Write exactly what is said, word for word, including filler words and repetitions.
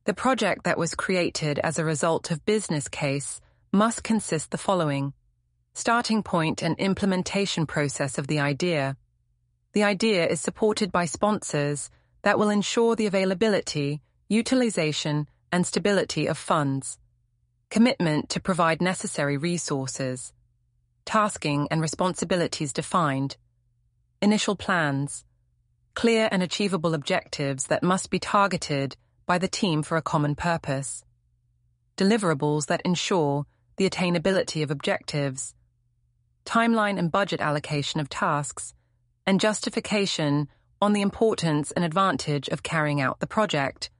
The project that was created as a result of business case must consist the following: starting point and implementation process of the idea. The idea is supported by sponsors that will ensure the availability, utilization, and stability of funds. Commitment to provide necessary resources. Tasking and responsibilities defined. Initial plans. Clear and achievable objectives that must be targeted by the team for a common purpose. Deliverables that ensure the attainability of objectives. Timeline and budget allocation of tasks, and justification on the importance and advantage of carrying out the project,